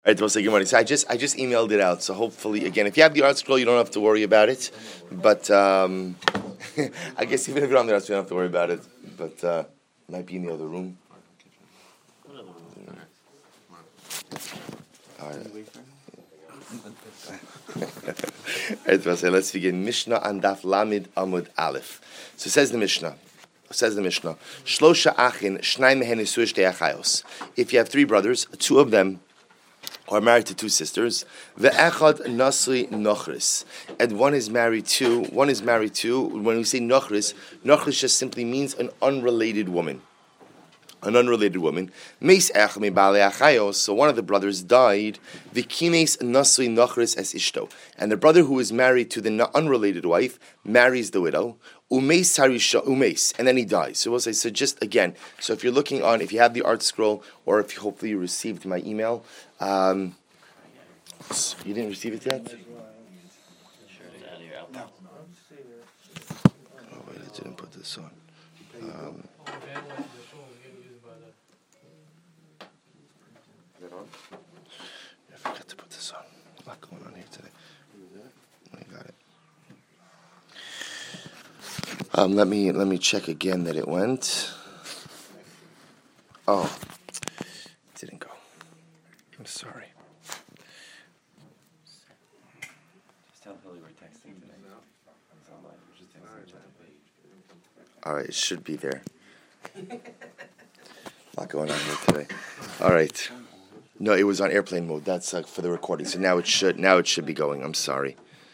Right, we'll say good morning. So I just emailed it out. So hopefully, again, if you have the art scroll, you don't have to worry about it. But I guess even if you don't have the art scroll, you don't have to worry about it. But it might be in the other room. All right, let's begin. Mishnah and Daf Lamid Amud Aleph. So says the Mishnah. Shlosha achin, shnai mehen nisuah shtei achayos. If you have three brothers, two of them are married to two sisters, ve'echad nasri nochris, and one is married to. When we say nochris just simply means an unrelated woman. Meis ech mi baalei achayos. So one of the brothers died. V'kimes nasri nochris es ishto, and the brother who is married to the unrelated wife marries the widow. Umeis harisha umeis, and then he dies. So we'll say, so just again, so if you're looking on, if you have the art scroll, or if hopefully you received my email, you didn't receive it yet? Oh wait, I didn't put this on. I forgot to put this on. A lot going on here today. I got it. Let me check again that it went. Oh, it didn't go. I'm sorry. Just tell Billy we're texting today. It's online. We're just texting each other. All right, it should be there. A lot going on here today. All right. No, it was on airplane mode. That's for the recording. So now it should be going. I'm sorry.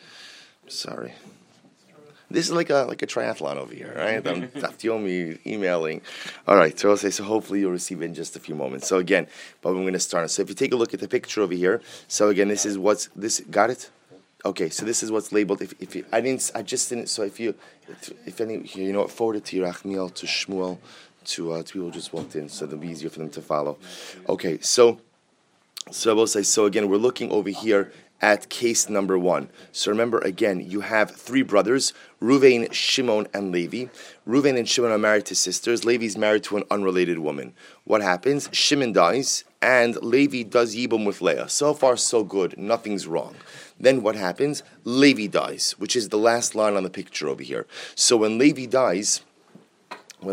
This is like a triathlon over here, right? I'm Dafyomi emailing. All right, so I'll say, so hopefully you'll receive it in just a few moments. So again, but we're going to start. So if you take a look at the picture over here, so again, this is what's this. Got it? Okay, so this is what's labeled. If you, I just didn't. So if any, forward it to Yerachmiel, to Shmuel, to people who just walked in, so it'll be easier for them to follow. Okay, so I will say. So again, we're looking over here at case number 1. So remember, again, you have three brothers, Reuven, Shimon, and Levi. Reuven and Shimon are married to sisters. Levi is married to an unrelated woman. What happens? Shimon dies, and Levi does Yibum with Leah. So far, so good. Nothing's wrong. Then what happens? Levi dies, which is the last line on the picture over here. So when Levi dies, you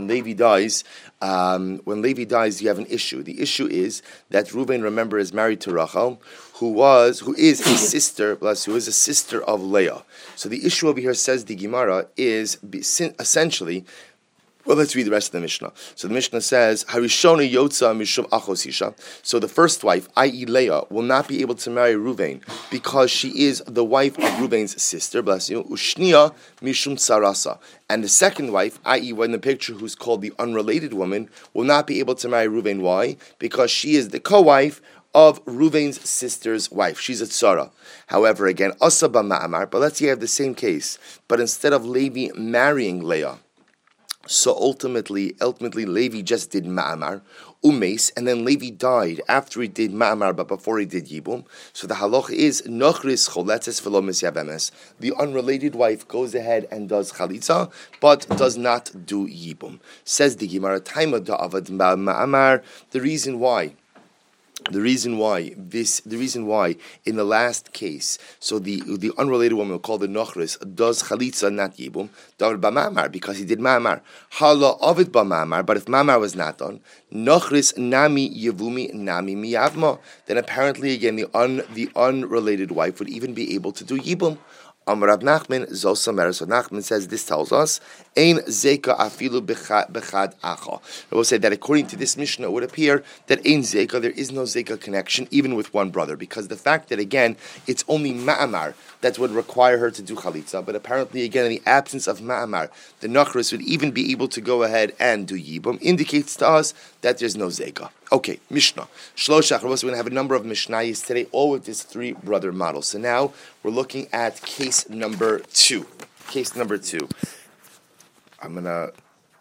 have an issue. The issue is that Reuven, remember, is married to Rachel, who is a sister of Leah. So the issue over here, says the Gemara, is essentially. Well, let's read the rest of the Mishnah. So the Mishnah says, Harishona Yotza Mishum Achos Isha. So the first wife, i.e. Leah, will not be able to marry Reuven because she is the wife of Reuven's sister, bless you, Ushnia Mishum Sarasa. And the second wife, i.e. when the picture who's called the unrelated woman, will not be able to marry Reuven. Why? Because she is the co-wife of Reuven's sister's wife. She's a tzara. However, again, Asa B'ma'amar, but let's say you have the same case, but instead of Levi marrying Leah, so ultimately, Levi just did Ma'amar, Umeis, and then Levi died after he did Ma'amar, but before he did Yibum. So the halach is, Nochris choletzes v'lo misyavemes. The unrelated wife goes ahead and does Chalitza, but does not do Yibum. Says the Gemara, Taima da'avad Ma'amar, the reason why in the last case, so the unrelated woman called the Nochris does Chalitza, not Yibum, Davar B'Ma'amar, because he did Ma'amar. Hala Ovid B'Ma'amar, but if Ma'amar was not done, Nochris Nami Yevumi Nami Miyavma, then apparently again the unrelated wife would even be able to do Yibum. Amar Rav Nachman Zosamer. So Nachman says this tells us Ein Zeka Afilu Bechad Acha. I will say that according to this Mishnah, it would appear that Ein Zeka, there is no Zeka connection even with one brother, because the fact that again it's only Ma'amar that would require her to do Chalitza, but apparently again in the absence of Ma'amar, the Nachris would even be able to go ahead and do Yibum, indicates to us that there's no Zeka. Okay, Mishnah. Shloshach. We're going to have a number of Mishnayos today, all with this three brother model. So now we're looking at case number 2. I'm gonna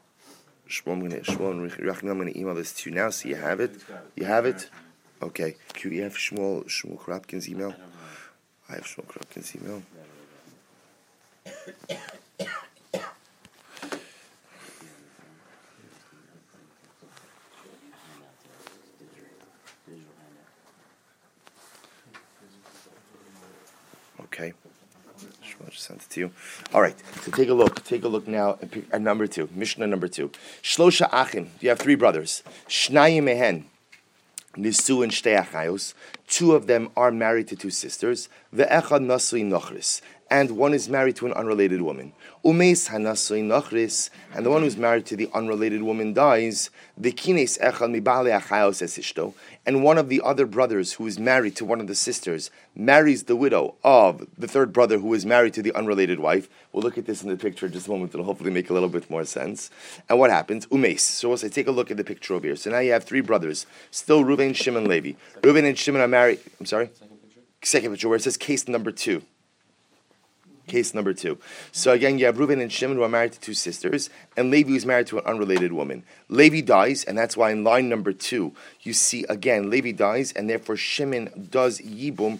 email this to you now, so you have it. You have it. Okay. Do you have Shmuel Krapkin's email? I have Shmuel Krapkin's email. Okay. I'll just send it to you. All right. So take a look. Take a look now at number 2. Mishnah number 2. Shlosha achim. You have 3 brothers. Shnayim mehen. Nisu and shtei achayos. 2 of them are married to 2 sisters. Ve'echad nasui nochris. And one is married to an unrelated woman. Umeis hanasui nochris. And the one who's married to the unrelated woman dies. V'kines echad mibale achayos es ishto. And one of the other brothers who is married to one of the sisters marries the widow of the third brother who is married to the unrelated wife. We'll look at this in the picture in just a moment. It'll hopefully make a little bit more sense. And what happens? Umeis. So we'll say, take a look at the picture over here. So now you have 3 brothers. Still Reuven, Shimon, Levi. Reuven and Shimon are married. I'm sorry? Second picture where it says case number 2. Case number 2. So again, you have Reuven and Shimon who are married to 2 sisters, and Levi is married to an unrelated woman. Levi dies, and that's why in line number 2, you see again, Levi dies, and therefore Shimon does Yibum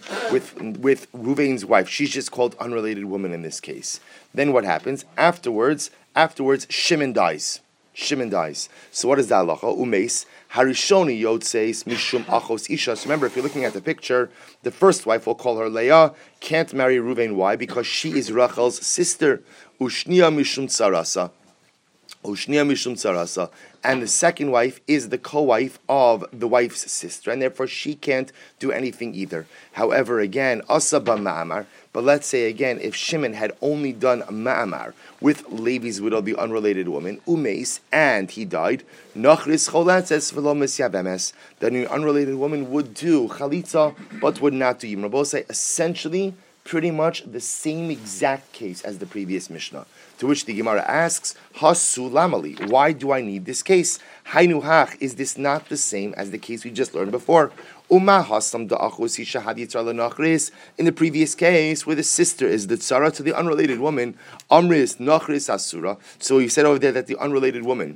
with Reuven's wife. She's just called unrelated woman in this case. Then what happens? Afterwards, Shimon dies. Shimon dies. So what is the halacha? Umeis. Harishoni yotzeis mishum achos isha. So remember, if you're looking at the picture, the first wife, we'll call her Leah, can't marry Reuven. Why? Because she is Rachel's sister. Ushnia mishum tzarasa. Ushnia mishum tzarasa. And the second wife is the co-wife of the wife's sister, and therefore she can't do anything either. However, again, asa b'ma'amar. But let's say again, if Shimon had only done ma'amar with Levi's widow, the unrelated woman, umeis, and he died, nachris cholatzes v'lo misyavemes, then the unrelated woman would do chalitza, but would not do yibum. Both say essentially pretty much the same exact case as the previous Mishnah. To which the Gemara asks, Hasu lamali, why do I need this case? Hainu hach, is this not the same as the case we just learned before? Uma hasam da'achus shahad yitzar lenachris. In the previous case, where the sister is the tzara to the unrelated woman, amris nachris asura. So he said over there that the unrelated woman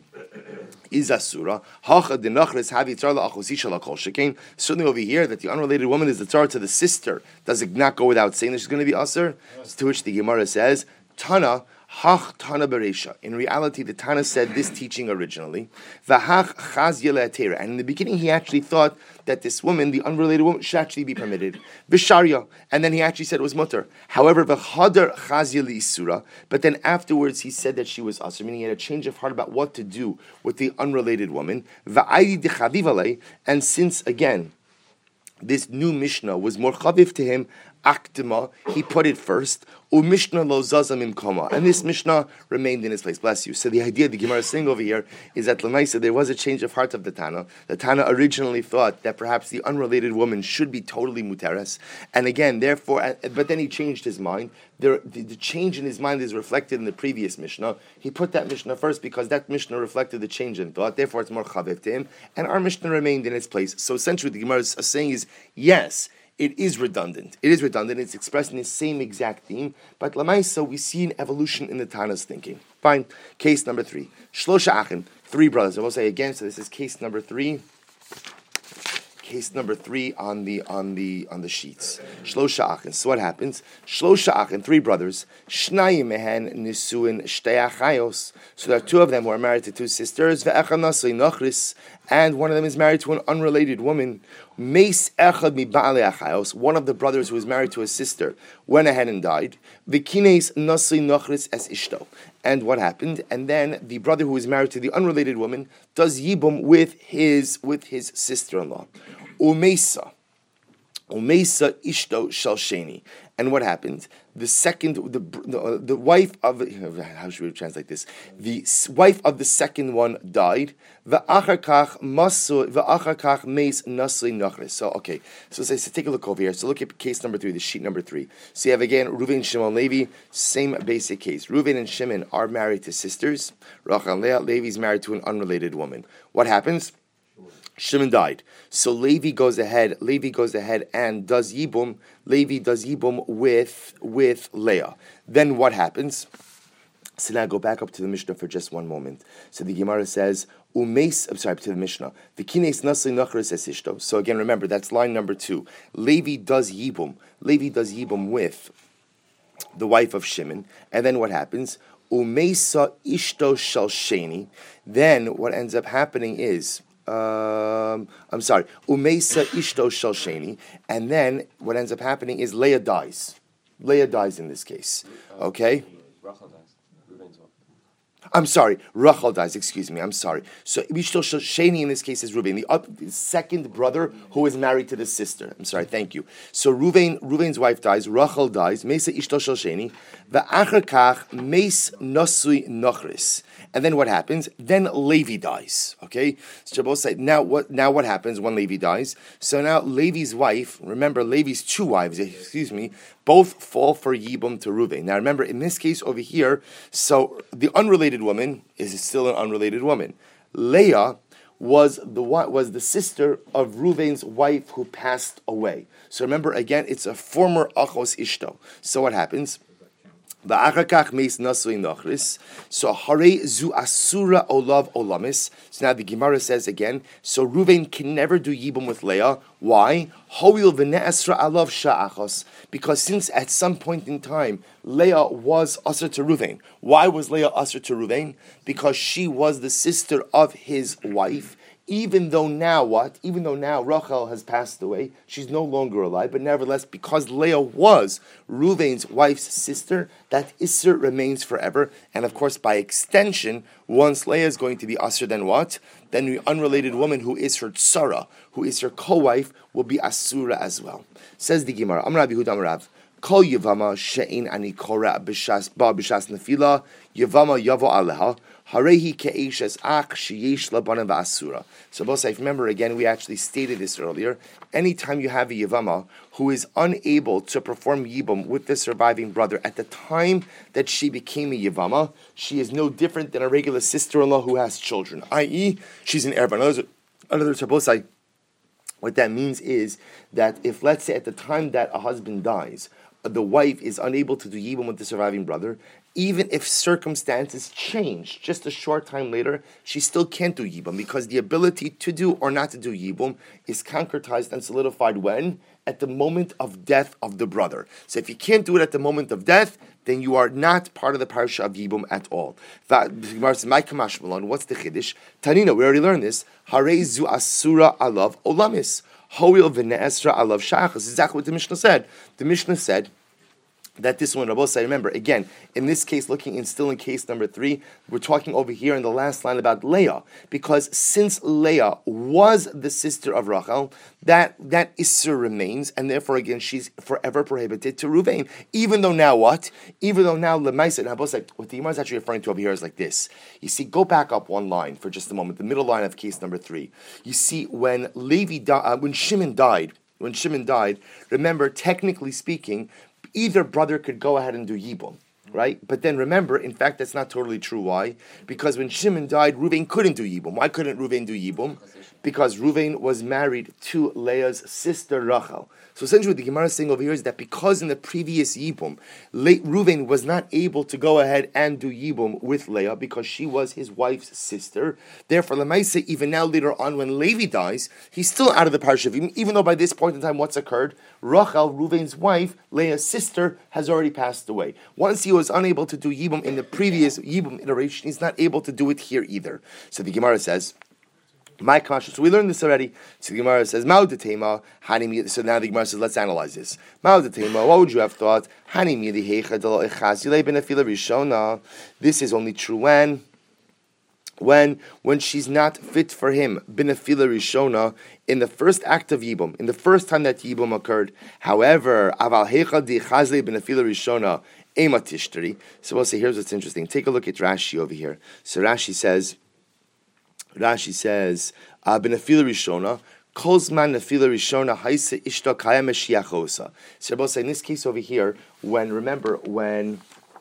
is asura. Hacha de nachris had yitzar la'achus lakol shekain. Certainly over here that the unrelated woman is the tzara to the sister. Does it not go without saying that she's going to be asur? To which the Gemara says, Tana. Hach Tana Beresha. In reality, the Tana said this teaching originally. V'hach Chaz Yele'atera. And in the beginning, he actually thought that this woman, the unrelated woman, should actually be permitted. V'sharya. And then he actually said it was mutter. However, V'chadar Chaz Yele'isura. But then afterwards, he said that she was asur, meaning he had a change of heart about what to do with the unrelated woman. V'aydi Dechaviv. And since, again, this new Mishnah was more chaviv to him, Akdima, he put it first. Mishnah lo zazam imkoma, and this Mishnah remained in its place. Bless you. So the idea the Gemara is saying over here is that Lamaisa, there was a change of heart of the Tana. The Tana originally thought that perhaps the unrelated woman should be totally muteres, and again, therefore, but then he changed his mind. The change in his mind is reflected in the previous Mishnah. He put that Mishnah first because that Mishnah reflected the change in thought. Therefore, it's more chaviv to him, and our Mishnah remained in its place. So essentially, the Gemara is saying is yes. It is redundant. It's expressed in the same exact theme. But Lamaisa, we see an evolution in the Tana's thinking. Fine. Case number 3. Shlosha Achim, 3 brothers. I will say again, so this is case number 3. Case number 3 on the sheets. Shlosha Achim. So what happens? Shlosha Achim, 3 brothers. Shnayim mehen nisuin shtei achayos. So there are 2 of them who are married to 2 sisters. Ve'echad nasui nochris. And one of them is married to an unrelated woman. Meis echad mi ba'ale achayos. One of the brothers who was married to a sister went ahead and died. V'kines nasui nochris es ishto. And what happened? And then the brother who is married to the unrelated woman does yibum with his sister-in-law. Umeisa ishto shel sheni. And what happened? The wife of, how should we translate this? The wife of the second one died. V'achar kach meis nasli nachris. So okay, so take a look over here. So look at case number 3, the sheet number 3. So you have again Reuven, Shimon, Levi, same basic case. Reuven and Shimon are married to sisters. Rachel and Leah. Levi is married to an unrelated woman. What happens? Shimon died. So Levi goes ahead and does Yibum. Levi does Yibum with Leah. Then what happens? So now go back up to the Mishnah for just one moment. So the Gemara says, to the Mishnah. V'kines nasli nachris es ishto. So again, remember, that's line number 2. Levi does Yibum. With the wife of Shimon. And then what happens? Umeisa ishto shel sheni. Then what ends up happening is, Umeisa ishto shel sheni, and then what ends up happening is Leah dies. Leah dies in this case. Okay? Rachel dies. Reuven's wife. I'm sorry, Rachel dies, excuse me, I'm sorry. So Ishto Sheni in this case is Reuven, the second brother who is married to the sister. I'm sorry, thank you. So Reuven's wife dies, Rachel dies, Mesa Ishto Sheni, V'achar kach Meis Nosui Nochris. And then what happens? Then Levi dies. Okay? So both say, now what happens when Levi dies? So now Levi's wife, remember Levi's two wives, both fall for Yibum to Reuven. Now remember, in this case over here, so the unrelated woman is still an unrelated woman. Leah was the sister of Reuven's wife who passed away. So remember, again, it's a former Achos Ishto. So what happens? So hare zu asura olav olamis. So now the Gemara says again, so Reuven can never do Yibum with Leah. Why? Hoil v'ne'esra alav sha'achos. Because since at some point in time, Leah was usher to Reuven. Why was Leah usher to Reuven? Because she was the sister of his wife. Even though now Rachel has passed away, she's no longer alive, but nevertheless, because Leah was Reuven's wife's sister, that Isser remains forever. And of course, by extension, once Leah is going to be Asr, then what? Then the unrelated woman who is her Tsara, who is her co-wife, will be Asura as well. Says the Gemara, Amar Yehuda Amar Rav, Kol Yavama she'in ani kora b'shas nefila, Yavama yavo aleha, Harehi ke'eshes ach sheyesh labana v'asura. So both sides, remember again, we actually stated this earlier. Anytime you have a Yavama who is unable to perform Yibum with the surviving brother at the time that she became a Yavama, she is no different than a regular sister-in-law who has children, i.e., she's an Erva. In other words, both sides, what that means is that if, let's say, at the time that a husband dies, the wife is unable to do Yibum with the surviving brother, even if circumstances change just a short time later, she still can't do Yibum because the ability to do or not to do Yibum is concretized and solidified when? At the moment of death of the brother. So if you can't do it at the moment of death, then you are not part of the parsha of Yibum at all. What's the Chiddush? Tanina, we already learned this. Harei zu asura alav olamis. Hoil v'ne'esra alav shachas. This is exactly what the Mishnah said. The Mishnah said that this one, Rabbi say, remember, again, in this case, still in case number 3, we're talking over here in the last line about Leah, because since Leah was the sister of Rachel, that Isser remains, and therefore, again, she's forever prohibited to Reuven, even though now what? Even though now Lemaisa, and Rabbi say, what the Gemara is actually referring to over here is like this. You see, go back up one line for just a moment, the middle line of case number 3. You see, when Shimon died, remember, technically speaking, either brother could go ahead and do Yibum, right? But then remember, in fact, that's not totally true. Why? Because when Shimon died, Reuven couldn't do Yibum. Why couldn't Reuven do Yibum? Because Reuven was married to Leah's sister Rachel. So essentially what the Gemara is saying over here is that because in the previous Yibum, Reuven was not able to go ahead and do Yibum with Leah because she was his wife's sister. Therefore, Lemaisa, even now later on when Levi dies, he's still out of the parsha of Yibum, even though by this point in time what's occurred? Rachel, Reuven's wife, Leah's sister, has already passed away. Once he was unable to do Yibum in the previous Yibum iteration, he's not able to do it here either. So the Gemara says, my kasha. So we learned this already. So the Gemara says, Ma'udetema, Hanim. So now the Gemara says, let's analyze this. Ma'udetema, what would you have thought? Hanim Yedihecha Delo Echaz Yilei Benefila Rishona. This is only true when she's not fit for him, Benefila Rishona, in the first act of Yibum, in the first time that Yibum occurred. However, Aval Hecha Di Chazle Benefila Rishona, Ema Tishtari. So we'll say, here's what's interesting. Take a look at Rashi over here. So Rashi says, "Benefila Rishona, Kozman Nefila Rishona Haisa Ishta Kaya Meshiachosa." So Rabbi say in this case over here, when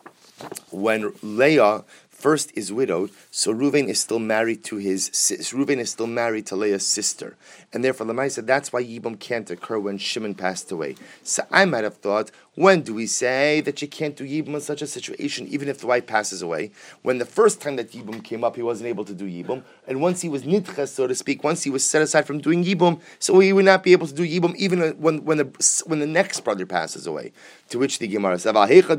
Leah first is widowed, so Reuven is still married to Leah's sister, and therefore Lamai said that's why Yibum can't occur when Shimon passed away. So I might have thought, when do we say that you can't do Yibum in such a situation, even if the wife passes away? When the first time that Yibum came up, he wasn't able to do Yibum, and once he was nidches, so to speak, once he was set aside from doing Yibum, so he would not be able to do Yibum even when the next brother passes away. To which the Gemara says,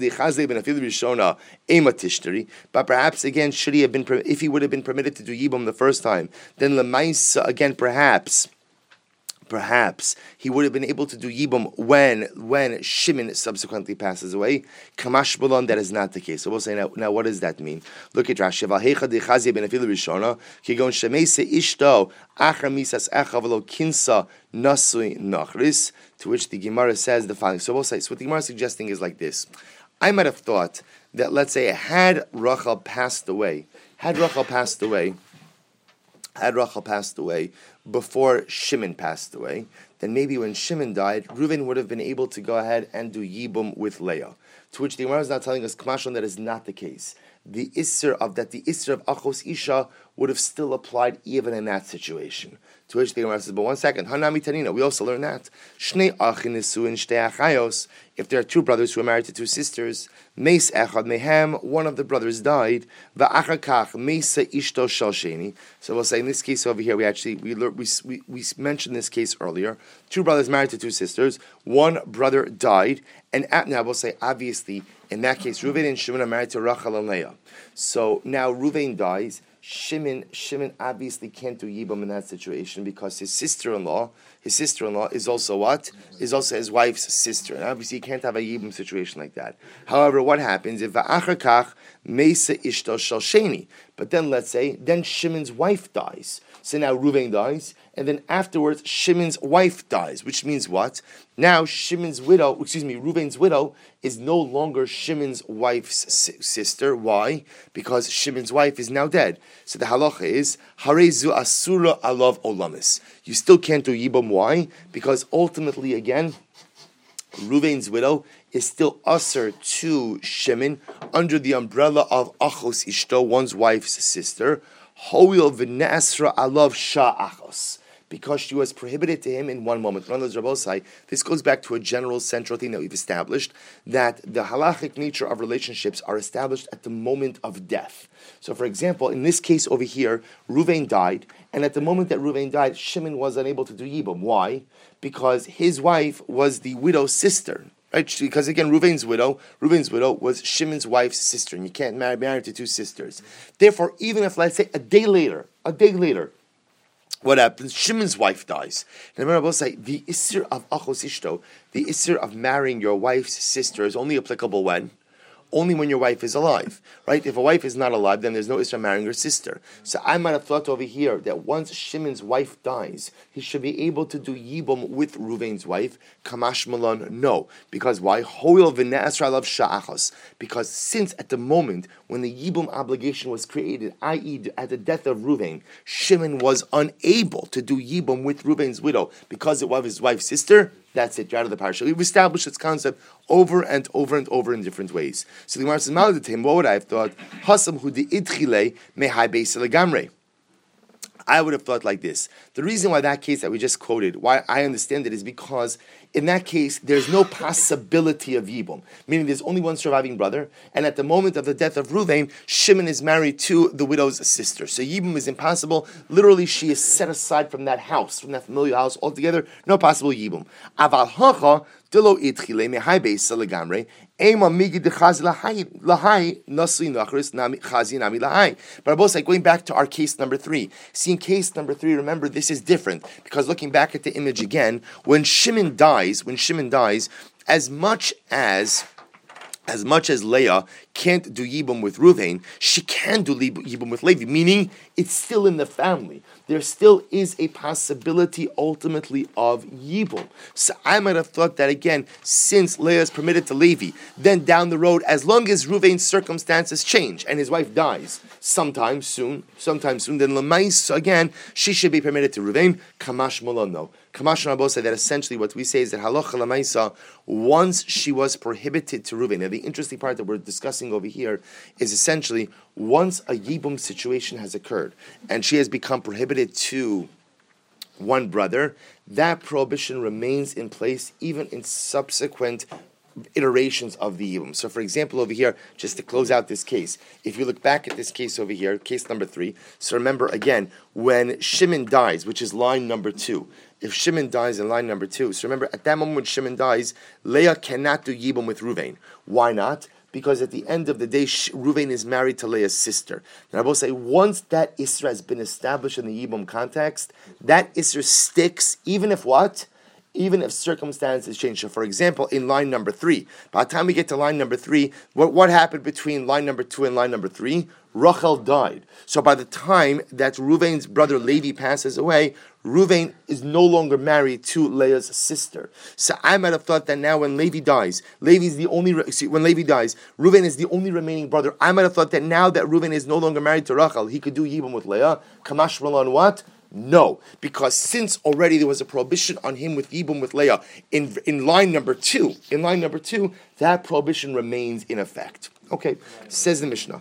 but perhaps again, should he have been, if he would have been permitted to do Yibum the first time, then Lemaisa again, perhaps perhaps he would have been able to do Yibum when Shimon subsequently passes away. Kamash Balon, that is not the case. So we'll say now what does that mean? Look at Rashi. Valhecha dechazia ben afilu rishona kigon shemeise ishto achar misas echa v'lo kinsa nasui nachris. To which the Gemara says the following. So we'll say, so what the Gemara is suggesting is like this. I might have thought that, let's say, had Rachel passed away before Shimon passed away, then maybe when Shimon died, Reuven would have been able to go ahead and do Yibum with Leah. To which the Gemara is now telling us, Kamashon, that is not the case. The Isser of Achos Isha would have still applied even in that situation. To which the Gemara says, but 1 second, Hanami Tanina, we also learn that. Shnei Achin Nesuin Shtei Achayos, if there are two brothers who are married to two sisters, Meis Echad Mehem, one of the brothers died, Va'achar Kach Meisa Ishto Shel Sheni. So we'll say in this case over here, we mentioned this case earlier. Two brothers married to two sisters, one brother died, and now we'll say obviously in that case Reuven and Shimon are married to Rachel and Leah. So now Reuven dies. Shimon obviously can't do Yibum in that situation because his sister-in-law is also what? Is also his wife's sister. And obviously he can't have a Yibum situation like that. However, what happens if Va'achar Kach Meisa Ishto Shel Sheni? But then let's say, then Shimon's wife dies. So now Reuven dies, and then afterwards Shimon's wife dies, which means what? Now Reuven's widow is no longer Shimon's wife's sister. Why? Because Shimon's wife is now dead. So the halacha is, Harezu Asura Alav Olamis. You still can't do Yibum. Why? Because ultimately, again, Reuven's widow is still usher to Shimon under the umbrella of Achos Ishto, one's wife's sister. Hoil v'ne'asra alav sha'achos, because she was prohibited to him in one moment. This goes back to a general central thing that we've established, that the halachic nature of relationships are established at the moment of death. So for example, in this case over here, Reuven died, and at the moment that Reuven died, Shimon was unable to do Yibum. Why? Because his wife was the widow's sister. Right? Because again, Reuven's widow was Shimon's wife's sister, and you can't marry to two sisters. Therefore, even if, let's say, a day later, what happens? Shimon's wife dies. And remember, I will say the Isser of Achos Ishto, the Isser of marrying your wife's sister, is only applicable when? Only when your wife is alive, right? If a wife is not alive, then there's no Isra marrying her sister. So I might have thought over here that once Shimon's wife dies, he should be able to do Yibum with Reuven's wife. Kamash Malon, no. Because why? Hoil v'ne'asra alav sha'achos. Because since at the moment when the Yibum obligation was created, i.e. at the death of Reuven, Shimon was unable to do Yibum with Reuven's widow because it was his wife's sister. That's it, you're out of the parasha. We've established this concept over and over and over in different ways. So the Gemara says, Maladim, what would I have thought? Hasam hu di idchile mehai beis legamre. I would have thought like this. The reason why that case that we just quoted, why I understand it, is because in that case, there's no possibility of Yibum. Meaning there's only one surviving brother, and at the moment of the death of Reuven, Shimon is married to the widow's sister. So Yibum is impossible. Literally, she is set aside from that house, from that familiar house altogether. No possible Yibum. Aval hacha dilo itchile mehai beis legamre. But going back to our case number 3. See, in case number 3, remember, this is different. Because looking back at the image again, when Shimon dies, as much as Leah can't do Yibum with Reuven, she can do Yibum with Levi, meaning it's still in the family. There still is a possibility ultimately of Yibum. So I might have thought that again, since Leah is permitted to Levi, then down the road, as long as Reuven's circumstances change and his wife dies sometime soon, then Lamais, again, she should be permitted to Reuven. Kamash Mullah, no. Kamash Rabbo said that essentially what we say is that Halacha Lamaisa, once she was prohibited to Reuven. Now the interesting part that we're discussing over here is essentially once a Yibum situation has occurred and she has become prohibited to one brother, that prohibition remains in place even in subsequent iterations of the Yibum. So for example over here, just to close out this case, if you look back at this case over here, case number 3, so remember again, when Shimon dies, which is line number 2, if Shimon dies in line number 2, so remember at that moment when Shimon dies, Leah cannot do Yibum with Reuven. Why not? Because at the end of the day, Reuven is married to Leah's sister. And I will say, once that Isra has been established in the Yibum context, that Isra sticks, even if what? Even if circumstances change. So, for example, in line number 3, by the time we get to line number 3, what happened between line number 2 and line number 3? Rachel died. So by the time that Reuven's brother Levi passes away, Reuven is no longer married to Leah's sister. So I might have thought that now when Levi dies, when Levi dies, Reuven is the only remaining brother. I might have thought that now that Reuven is no longer married to Rachel, he could do Yibum with Leah. Kamash on what? No, because since already there was a prohibition on him with Yibum with Leah in line number 2, that prohibition remains in effect. Okay, says the Mishnah.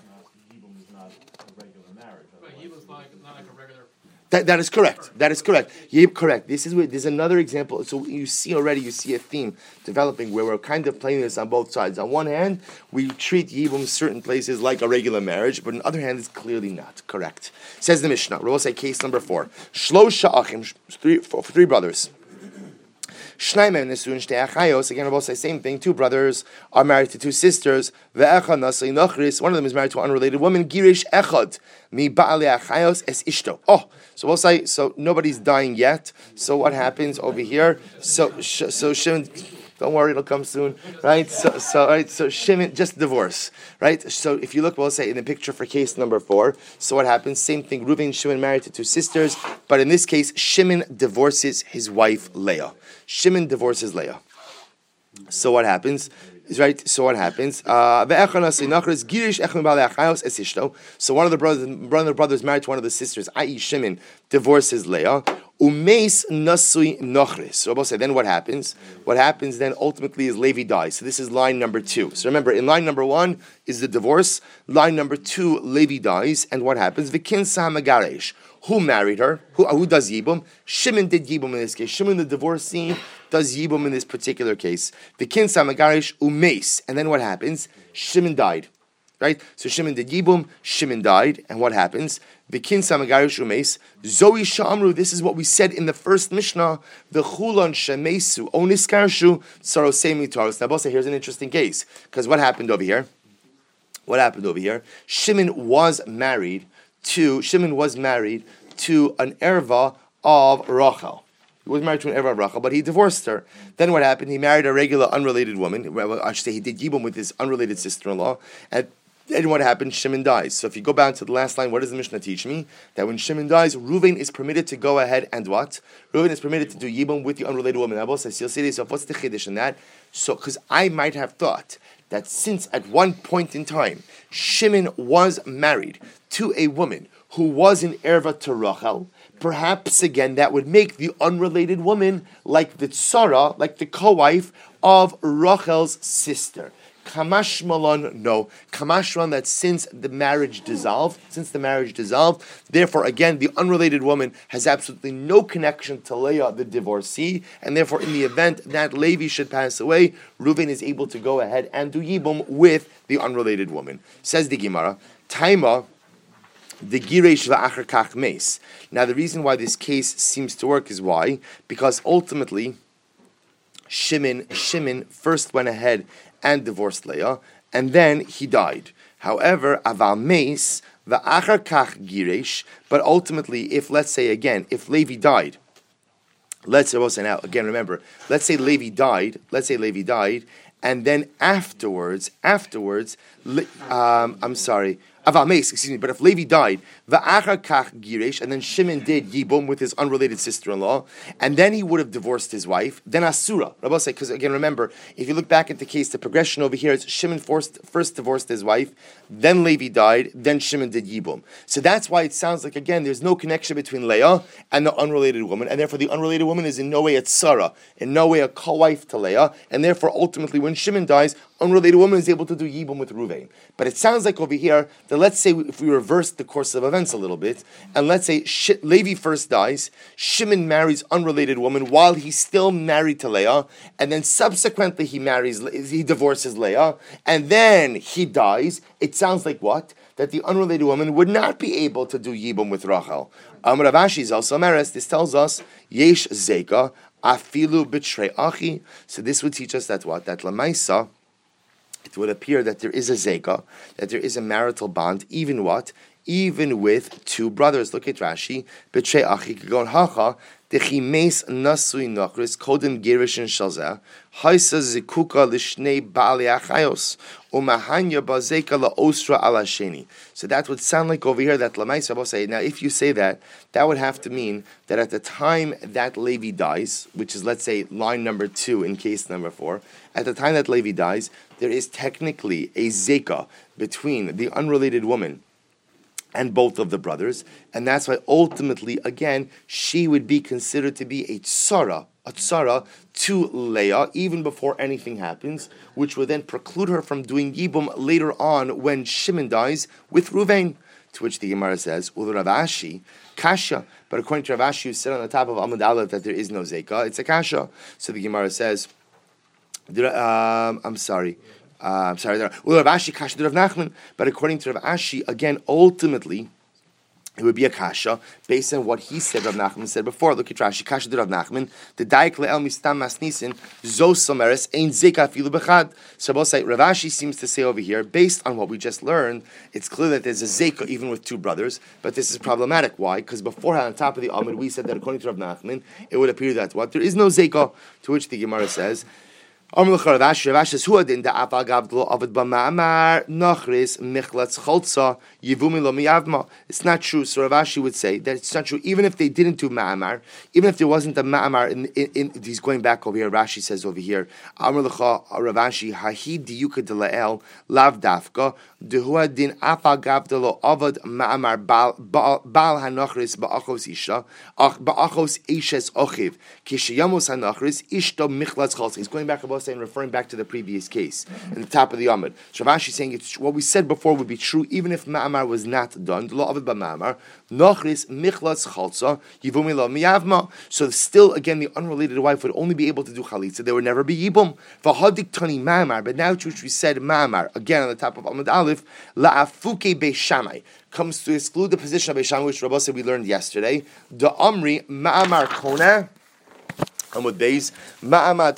That is correct. Yep, correct. There's another example. So you see a theme developing where we're kind of playing this on both sides. On one hand, we treat Yibum certain places like a regular marriage, but on the other hand, it's clearly not correct. Says the Mishnah. We'll say case number 4. Shlosha achim, three brothers. Again, we'll say same thing. 2 brothers are married to 2 sisters. One of them is married to an unrelated woman. Girish echad mi ba'alei achayos es ishto. Oh, so we'll say so. Nobody's dying yet. So what happens over here? So Shimon. Don't worry, it'll come soon, right? So Shimon, just divorce, right? So if you look, we'll say in the picture for case number 4, so what happens? Same thing, Reuven and Shimon married to 2 sisters, but in this case, Shimon divorces his wife, Leah. Shimon divorces Leah. So what happens? So one of the brothers married to one of the sisters, i.e. Shimon, divorces Leah. Umeis nasui nochris. So Rabbi said, then what happens? What happens then ultimately is Levi dies. So this is line number 2. So remember, in line number 1 is the divorce. Line number 2, Levi dies. And what happens? V'kinsa magaresh. Who married her? Who does Yibum? Shimon did Yibum in this case. Shimon, the divorcee, does Yibum in this particular case. V'kinsa magaresh umeis. And then what happens? Shimon died. Right? So Shimon did Yibum, Shimon died, and what happens? V'kinsa megarish umeis, Zoe Shamru, this is what we said in the first Mishnah, the Chulon Shemesu, Oniskarshu, Sarosemi Taros. Now, Bosa, here's an interesting case, because what happened over here? Shimon was married to an erva of Rachel. He was married to an erva of Rachel, but he divorced her. Then what happened? He married a regular, unrelated woman. Well, I should say he did Yibum with his unrelated sister-in-law, and then what happens? Shimon dies. So if you go back to the last line, what does the Mishnah teach me? That when Shimon dies, Reuven is permitted to go ahead and what? Reuven is permitted to do Yibum with the unrelated woman. Abba says, you'll see this. So what's the chiddush in that? So, because I might have thought that since at one point in time, Shimon was married to a woman who was an erva to Rachel, perhaps again that would make the unrelated woman like the tzara, like the co-wife of Rachel's sister. Kamash Malon, no. Kamash Malon, that since the marriage dissolved, therefore, again, the unrelated woman has absolutely no connection to Leah, the divorcee, and therefore, in the event that Levi should pass away, Reuven is able to go ahead and do Yibum with the unrelated woman. Says the Gemara, Taima, the Giresh va'achar kach meis. Now, the reason why this case seems to work is why? Because ultimately, Shimon first went ahead and divorced Leah, and then he died. However, aval meis va'achar kach giresh. But ultimately, if Levi died, let's say Levi died, and then afterwards, Aval Meis, but if Levi died, va'achar kach giresh, and then Shimon did Yibum with his unrelated sister-in-law, and then he would have divorced his wife, then Asura. Rabbi say, because again, remember, if you look back at the case, the progression over here is Shimon first divorced his wife, then Levi died, then Shimon did Yibum. So that's why it sounds like, again, there's no connection between Leah and the unrelated woman, and therefore the unrelated woman is in no way a tzara, in no way a co-wife to Leah, and therefore ultimately when Shimon dies, unrelated woman is able to do Yibum with Reuven. But it sounds like over here that let's say if we reverse the course of events a little bit, and let's say Levi first dies, Shimon marries unrelated woman while he's still married to Leah, and then subsequently he divorces Leah, and then he dies. It sounds like what? That the unrelated woman would not be able to do Yibum with Rachel. Rav Ashi is also Maris. This tells us Yesh Zeka Afilu B'Trei Achi. So this would teach us that what? That Lamaisa, it would appear that there is a zeka, that there is a marital bond, even what? Even with two brothers. Look at Rashi. B'trei achi kagon hacha dechimes nasui nachris kodem gerishin shalzeh haisa zikuka lishnei bali achayos umahanya bazeka laosra alasheni. So that would sound like over here that Lamais Rabbi say. Now, if you say that, that would have to mean that at the time that Levi dies, which is, let's say, line number 2 in case number 4, at the time that Levi dies, there is technically a zeka between the unrelated woman and both of the brothers, and that's why ultimately, again, she would be considered to be a tzara to Leah, even before anything happens, which would then preclude her from doing Yibum later on when Shimon dies with Ruvain. To which the Gemara says, Ul Rav Ashi, kasha. But according to Rav Ashi, who said on the top of Amud Aleph that there is no zeka, it's a kasha. So the Gemara says, I'm sorry, Rav Ashi kasha Rav Nachman. But according to Rav Ashi, again, ultimately, it would be a kasha based on what he said. Rav Nachman said before. Look at Rashi. Kasha Rav Nachman. The daik le'el mistam masnisin zo someres ein zeka filu bechad. So Rav Ashi seems to say over here, based on what we just learned, it's clear that there's a zeka even with two brothers. But this is problematic. Why? Because beforehand, on top of the Amud, we said that according to Rav Nachman, it would appear that what there is no zeka. To which the Gemara says, it's not true. So Rav Ashi would say that it's not true. Even if they didn't do ma'amar, even if there wasn't a ma'amar, in he's going back over here. Rashi says over here, Rav Ashi, hahi diyuka dela'el lav dafka dehua din afagav delo avad ma'amar bal hanochris ba'achos isha ba'achos ishes ochiv kishayamos hanochris ishto michlatz chaltza. He's going back about saying, referring back to the previous case in the top of the Amud. So Rav Ashi is saying it's what we said before would be true even if ma'amar was not done. The law of it b'ma'amar nochris michlatz chaltza yivumi lo miyavma. So still, again, the unrelated wife would only be able to do chalitza. There would never be yibum. V'hadik tani ma'amar. But now, which we said ma'amar again on the top of Amud Aleph, la'afuke beishamai comes to exclude the position of beishamai, which Rabbi said we learned yesterday. The Amri ma'amar kona. Amud Beis, Ma'amad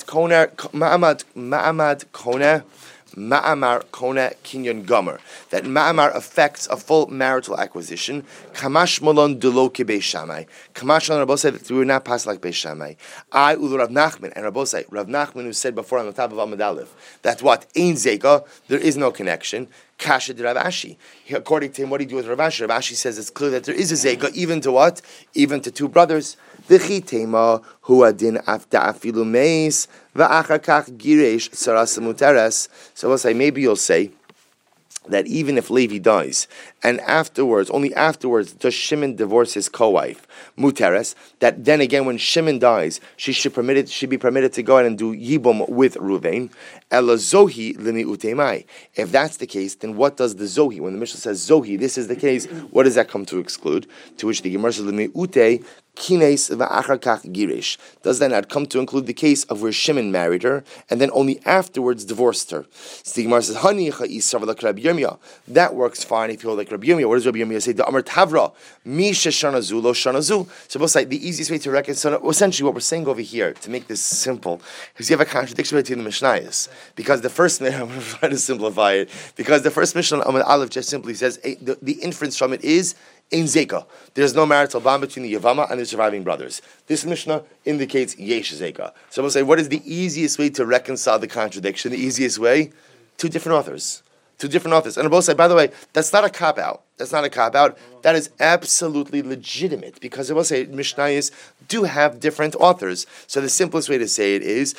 Kona Kinyan Gomer. That Ma'amar affects a full marital acquisition. Kamash Molon Dulo Ki Beis Shammai. Kamash Molon Rabbi said that we were not passed like Beis Shammai. I Ulu Rav Nachman and Rabbi said Rav Nachman who said before on the top of Amud Aleph that what Ein Zeka, there is no connection. Kasha de Rav Ashi. According to him, what do you do with Rav Ashi? Rav Ashi says it's clear that there is a Zeka even to what? Even to two brothers. V'chi tema hu adin afta afilu meis v'achar kach giresh tzaras muteres. So we'll say, maybe you'll say that even if Levi dies, and afterwards, only afterwards, does Shimon divorce his co-wife, Muteres, that then again when Shimon dies, she should be permitted to go ahead and do Yibum with Ruvain. Ela Zohi limi utemai. If that's the case, then what does the Zohi, when the Mishnah says Zohi, this is the case, what does that come to exclude? To which the Gemara says, limi ute, kines v'achar kach girish. Does that not come to include the case of where Shimon married her, and then only afterwards divorced her? So the Gemara says, Hani cha'isav like Rabbi Yirmiyah. That works fine if you hold like Rabbi Yirmiyah. What does Rabbi Yirmiyah say? The Amar Tavra, mi sheshanazu lo shanazu. So both sides, the easiest way to reconcile, essentially what we're saying over here, to make this simple, is you have a contradiction between the Mishnayos. Because the first, I'm going to try to simplify it, because the first Mishnah, Amar Aleph, just simply says, the inference from it is, in Zeka, there's no marital bond between the Yavama and the surviving brothers. This Mishnah indicates Yesh Zeka. So we'll say, what is the easiest way to reconcile the contradiction? The easiest way? Two different authors. And both say, by the way, that's not a cop-out. That is absolutely legitimate, because I will say Mishnayos do have different authors. So the simplest way to say it is,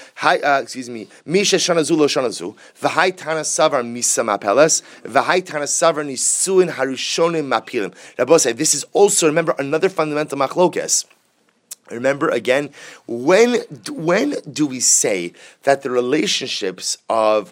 Misha shanazu lo shanazu, v'hai tana savar misa mapeles, v'hai tana savar nisuin harishonim mapilim. Now both say, this is also, remember, another fundamental machlokes. Remember again, when do we say that the relationships of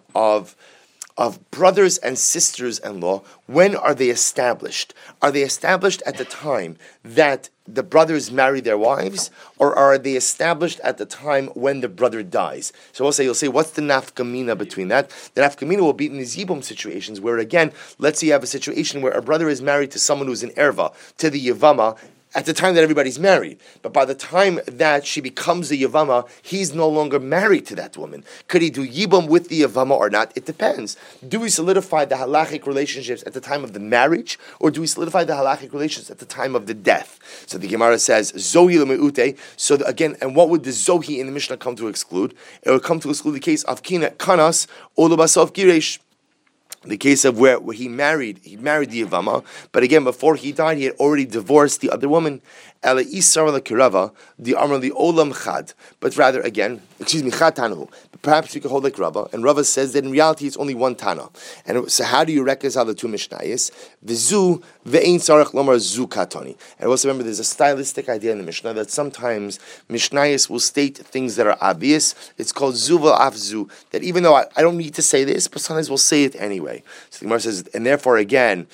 brothers and sisters-in-law, when are they established? Are they established at the time that the brothers marry their wives, or are they established at the time when the brother dies? So you'll say, what's the nafkamina between that? The nafkamina will be in these yibum situations, where again, let's say you have a situation where a brother is married to someone who's an erva, to the yavama, at the time that everybody's married. But by the time that she becomes a Yavama, he's no longer married to that woman. Could he do Yibum with the Yavama or not? It depends. Do we solidify the halachic relationships at the time of the marriage, or do we solidify the halachic relations at the time of the death? So the Gemara says, Zohi lemeute. So again, and what would the Zohi in the Mishnah come to exclude? It would come to exclude the case of Kina Kanas or Lubasov Giresh. The case of where he married the Yavama, but again, before he died, he had already divorced the other woman. Ela Isar la Kirava, the Amr the Olam Chad. But rather, again, Chad Tanahu. Perhaps we could hold like Rava, and Rava says that in reality it's only one Tana. And so how do you reconcile the two Mishnayos? V'zu ve'ein sarach lomar zu katoni. And also remember, there's a stylistic idea in the Mishnah that sometimes Mishnayos will state things that are obvious. It's called zu v'af zu, that even though I don't need to say this, but sometimes we'll say it anyway. So the Gemara says, and therefore again,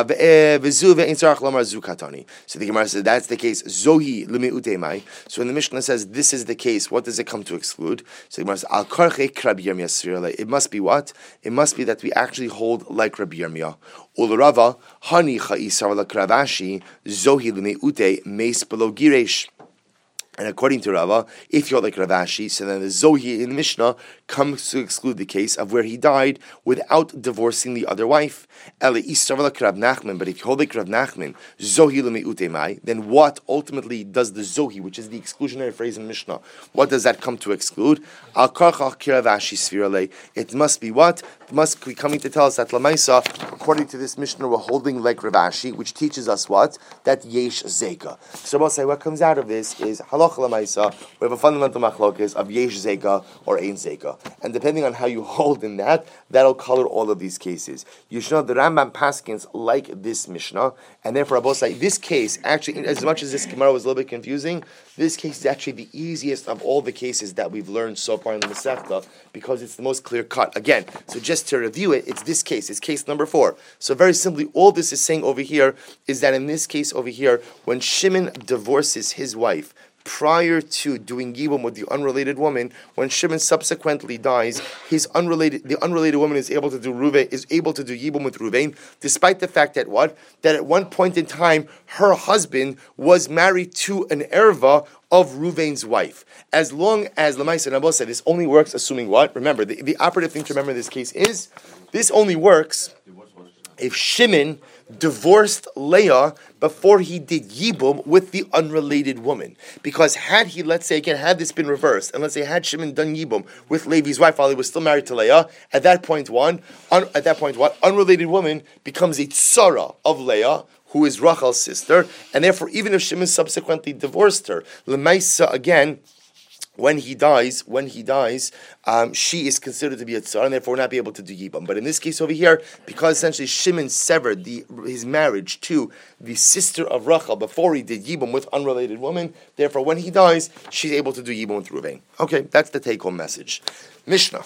v'zu ve'ein sarach lomar zu katoni. So the Gemara says, that's the case. Zohi limi'utei mai. So when the Mishnah says this is the case, what does it come to exclude? So the Gemara says, al karchek Rabbi Yirmiyah. It must be what? It must be that we actually hold like Rabbi Yirmiyah. Ularava hani cha'isar la kravashi zohi limi'utei meis below giresh. And according to Rava, if you're like Ravashi, so then the Zohi in the Mishnah comes to exclude the case of where he died without divorcing the other wife. But if you hold like Rav Nachman, Zohi l'me'utei mai, then what ultimately does the Zohi, which is the exclusionary phrase in Mishnah, what does that come to exclude? Al karchach kiravashi svirale. It must be what? It must be coming to tell us that Lamaisa, according to this Mishnah, we're holding like Ravashi, which teaches us what? That yesh zeka. So we'll say what comes out of this is halacha lamaisa. We have a fundamental machlokes of yesh zeka or ein zeka, and depending on how you hold in that, that'll color all of these cases. You should know the Rambam paskins like this Mishnah, and therefore Abba say this case actually, as much as this Gemara was a little bit confusing, this case is actually the easiest of all the cases that we've learned so far in the Masechta because it's the most clear cut. Again, so just to review it, it's this case. It's case number 4. So very simply, all this is saying over here is that in this case over here, when Shimon divorces his wife prior to doing yibum with the unrelated woman, when Shimon subsequently dies, the unrelated woman is able to do yibum with Ruvain, despite the fact that that at one point in time her husband was married to an erva of Ruvain's wife. As long as Lamaisa and Abba said, this only works assuming what? Remember, the operative thing to remember in this case is this only works if Shimon divorced Leah before he did Yibum with the unrelated woman. Because had he, let's say again, had this been reversed, and let's say had Shimon done Yibum with Levi's wife while he was still married to Leah, at that point, unrelated woman becomes a tzara of Leah, who is Rachel's sister, and therefore even if Shimon subsequently divorced her, Lemaisa again, when he dies, she is considered to be a tzar, and therefore will not be able to do yibam. But in this case over here, because essentially Shimon severed his marriage to the sister of Rachel before he did yibam with unrelated woman, therefore when he dies, she's able to do yibam with Ruvain. Okay, that's the take-home message. Mishnah.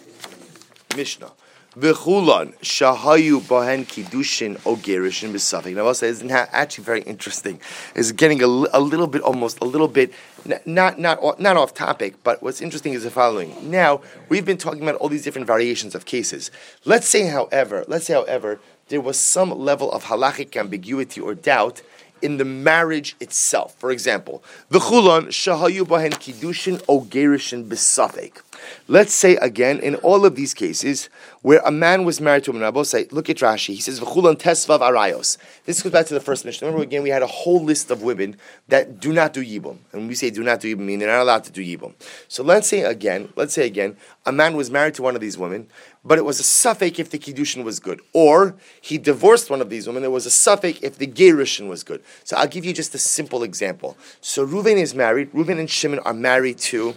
V'chulan shahayu bahen kiddushin o gerushin b'safek. Now, I'll say it's actually very interesting. It's getting a little bit, not off topic. But what's interesting is the following. Now, we've been talking about all these different variations of cases. Let's say, however, there was some level of halachic ambiguity or doubt in the marriage itself. For example, v'chulan shahayu bahen kiddushin o gerushin b'safek. Let's say again, in all of these cases, where a man was married to a woman, say, look at Rashi. He says, "V'chulan tesvav arayos." This goes back to the first Mishnah. Remember, again, we had a whole list of women that do not do yibum, and when we say do not do yibum, mean they're not allowed to do yibum. So let's say again, a man was married to one of these women, but it was a suffix if the kiddushin was good, or he divorced one of these women. There was a suffix if the gerushin was good. So I'll give you just a simple example. So Reuven is married. Reuven and Shimon are married to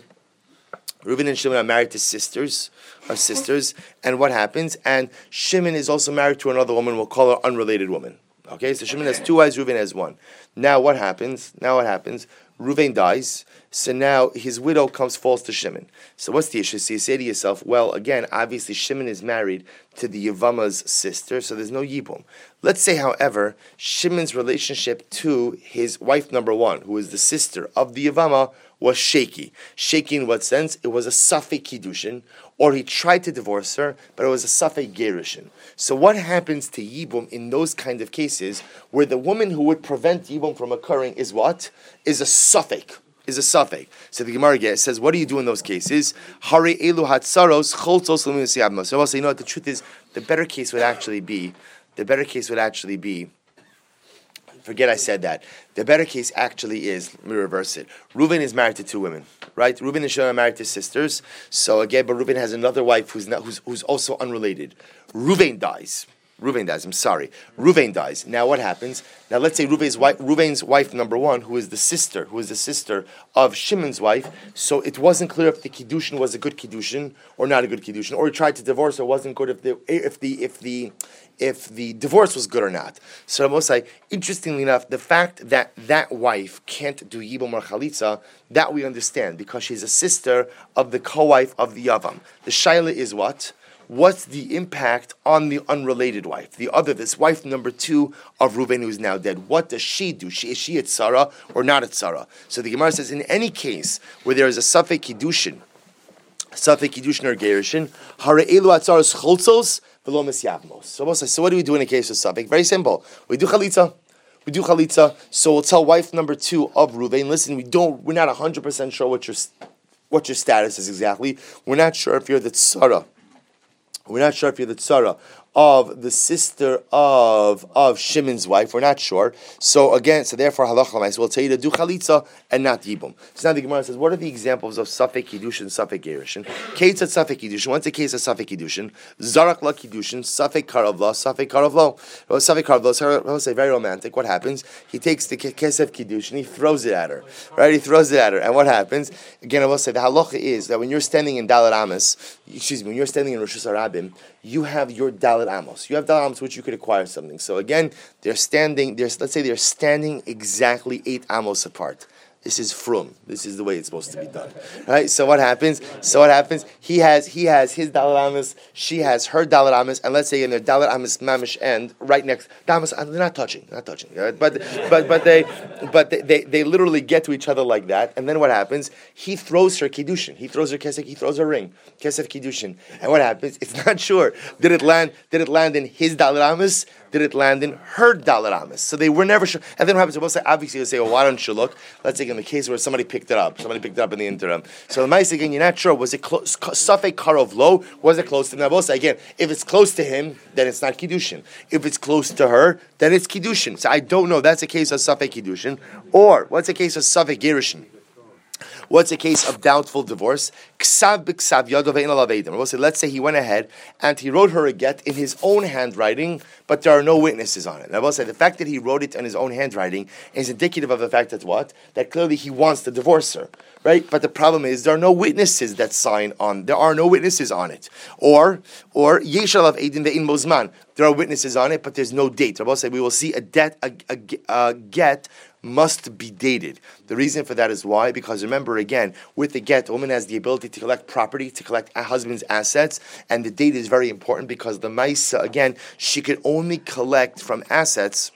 sisters, and what happens? And Shimon is also married to another woman, we'll call her unrelated woman. Okay, so Shimon has 2 wives, Reuven has 1. Now what happens? Reuven dies, so now his widow falls to Shimon. So what's the issue? So you say to yourself, well, again, obviously Shimon is married to the Yevama's sister, so there's no yibum. Let's say, however, Shimon's relationship to his wife number 1, who is the sister of the Yevama, was shaky. Shaky in what sense? It was a safek kiddushin, or he tried to divorce her, but it was a safek gerushin. So what happens to yibum in those kind of cases where the woman who would prevent yibum from occurring is what? Is a safek. Is a safek. So the Gemara says, what do you do in those cases? Hari elu hatzaros choltos luminus yabmos. So also, you know what the truth is? The better case would actually be, forget I said that. The better case actually is, let me reverse it. Reuven is married to two women, right? Reuven and Shimon are married to sisters. So again, but Reuven has another wife who's also unrelated. Reuven dies. Reuven dies. Now what happens? Now let's say Reuven's wife number one, who is the sister of Shimon's wife. So it wasn't clear if the kiddushin was a good kiddushin or not a good kiddushin, or he tried to divorce her, wasn't good if the divorce was good or not. So Mosai, interestingly enough, the fact that wife can't do yibum or chalitza, that we understand because she's a sister of the co-wife of the yavam. The shaila is what? What's the impact on the unrelated wife? This wife number two of Reuven, who is now dead. What does she do? Is she at Sarah or not at Sarah? So the Gemara says, in any case where there is a safek kiddushin or gerushin, hare'elu atzaros cholzos v'lo misyavmos. So what do we do in a case of safek? Very simple. We do chalitza. So we'll tell wife number two of Reuven, listen, we're not 100% sure what your status is exactly. We're not sure if you're the tzara. We're not sure if you're the tzara of the sister of Shimon's wife. We're not sure. So therefore, halacha l'maisa, we'll tell you to do chalitza and not yibum. So now the Gemara says, what are the examples of safek kiddushin and safek gerushin? Case of safek kiddushin. What's a case of safek kiddushin? Zarak la kiddushin, safek karav lo, safek karav lo. Safek karav lo. I'll say very romantic. What happens? He takes the kesef kiddushin, he throws it at her. Right? He throws it at her, and what happens? Again, I will say the halacha is that when you're standing in Dalet Amos, when you're standing in Rosh Hashanah, you have your Dalet Amos. You have Dalet Amos which you could acquire something. So again, let's say they're standing exactly 8 Amos apart. This is frum. This is the way it's supposed to be done, right? So what happens? He has his Dalet Amos. She has her Dalet Amos, and let's say in their Dalet Amos mamish end, right next. They're not touching, right? But they literally get to each other like that. And then what happens? He throws her kiddushin. He throws her kesef. He throws her ring, kesef kiddushin. And what happens? It's not sure. Did it land in his Dalet Amos? Did it land in her Dalet Amos? So they were never sure. And then what happens? Obviously, they'll say, well, why don't you look? Let's say in the case where somebody picked it up in the interim. So the mice again, you're not sure. Was it safek karov lo? Was it close to Nabosa? Again, if it's close to him, then it's not kiddushin. If it's close to her, then it's kiddushin. So I don't know. That's a case of safek kiddushin. Or what's a case of safek gerushin? What's a case of doubtful divorce? Ksav b'ksav yadav ve'en alav eidim. We'll say, let's say he went ahead and he wrote her a get in his own handwriting, but there are no witnesses on it. Now, we'll say the fact that he wrote it in his own handwriting is indicative of the fact that what? That clearly he wants to divorce her, right? But the problem is there are no witnesses that sign on. There are no witnesses on it. Or yesh alav eidim ve'en mozman. There are witnesses on it, but there's no date. We'll say we will see a get must be dated. The reason for that is why? Because remember again, with the get, a woman has the ability to collect property, to collect a husband's assets, and the date is very important because the maisa, again, she could only collect from assets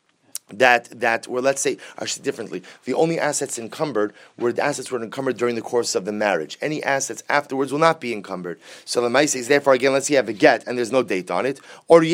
that were, let's say, actually differently, the only assets encumbered were the assets were encumbered during the course of the marriage. Any assets afterwards will not be encumbered. So the Maisa is therefore, again, let's say you have a get and there's no date on it, or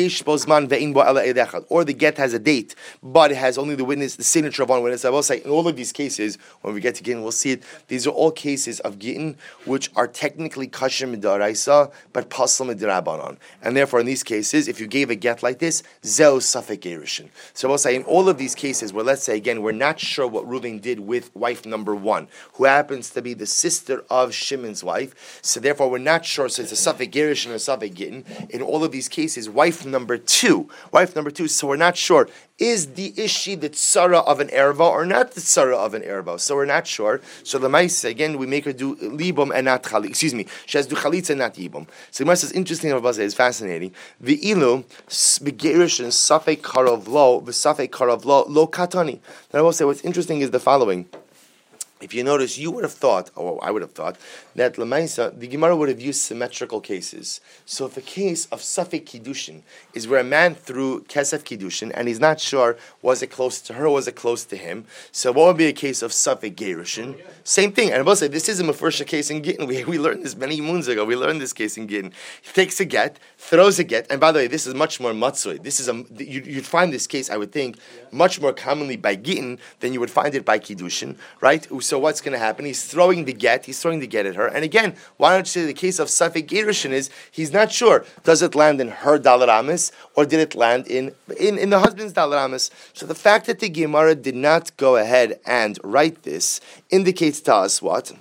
the get has a date, but it has only the signature of one witness. I will say, in all of these cases, when we get to Gittin, we'll see it, these are all cases of Gittin which are technically kasher midaraisa, but pasal midirabanan. And therefore, in these cases, if you gave a get like this, zeo safek gerushin. So I will say, in all of these cases where, let's say again, we're not sure what Reuven did with wife number one, who happens to be the sister of Shimon's wife, so therefore we're not sure, so it's a safek gerushin or a safek gittin. In all of these cases, wife number two, so we're not sure, is she the tzara of an erva or not the tzara of an erva? So we're not sure. So the Maisa, again, we make her do libum and not chalitza. Excuse me, she has to do chalitza and not yibum. So the Maisa is interesting, it's fascinating. The ilu, begerushin, safek karov lo, v'safek karov lo katani. Then I will say what's interesting is the following. If you notice, you would have thought, or I would have thought, that Lamaisa, the Gemara would have used symmetrical cases. So if a case of Safek Kiddushin is where a man threw Kesef Kiddushin and he's not sure, was it close to her or was it close to him? So what would be a case of Safek Gerushin? Same thing. And I will say, this is a Mefursha case in Gittin. We learned this many moons ago. We learned this case in Gittin. He takes a get, throws a get, and by the way, this is much more matzoi. This is you'd find this case, I would think, much more commonly by Gittin than you would find it by Kiddushin, right? So what's going to happen? He's throwing the get at her. And again, why don't you say the case of Safek Gerushin is he's not sure. Does it land in her Dalar Amis or did it land in the husband's Dalar Amis? So the fact that the Gemara did not go ahead and write this indicates to us what?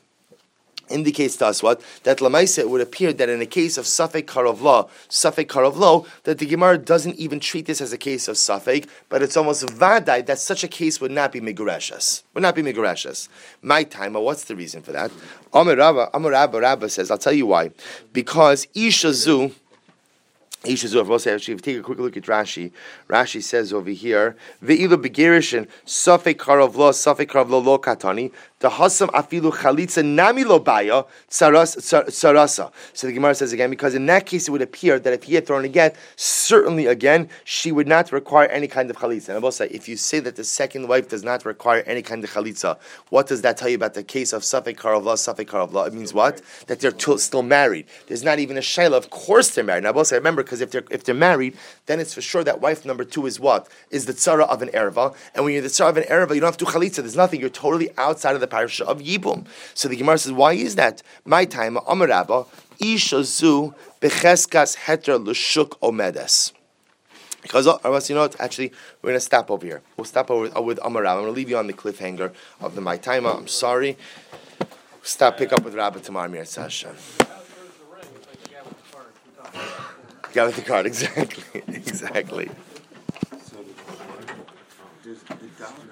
That Lamaisa, it would appear that in a case of Safek Karavlo, that the Gemara doesn't even treat this as a case of Safek, but it's almost Vadai that such a case would not be Megurashas. My time, what's the reason for that? Amar Rabba says, I'll tell you why. Because Ishazu, if you take a quick look at Rashi, Rashi says over here, Ve'ilu begerishin Safek Karavlo lo katani, the hasam afilu chalitza nami lo baya sarasa. So the Gemara says again, because in that case it would appear that if he had thrown a get, certainly again she would not require any kind of chalitza. And I will say, if you say that the second wife does not require any kind of chalitza, what does that tell you about the case of Safek Karavla? It means what? That they're still married. There's not even a shayla. Of course they're married. Now I will say, remember, because if they're married, then it's for sure that wife number 2 is what? Is the tzara of an erva. And when you're the tzara of an erva, you don't have to do chalitza. There's nothing. You're totally outside of the parasha of Yibum. So the Gemara says, why is that? My time, Amar Rabba, Isha zu becheskas heter l'shuk omedes. Because, you know what, actually, we're going to stop over here. We'll stop over with Amar Rabba. I'm going to leave you on the cliffhanger of the My Time. I'm sorry. Pick up with Rabba tomorrow, Mir Hashem. Guy with the card, exactly.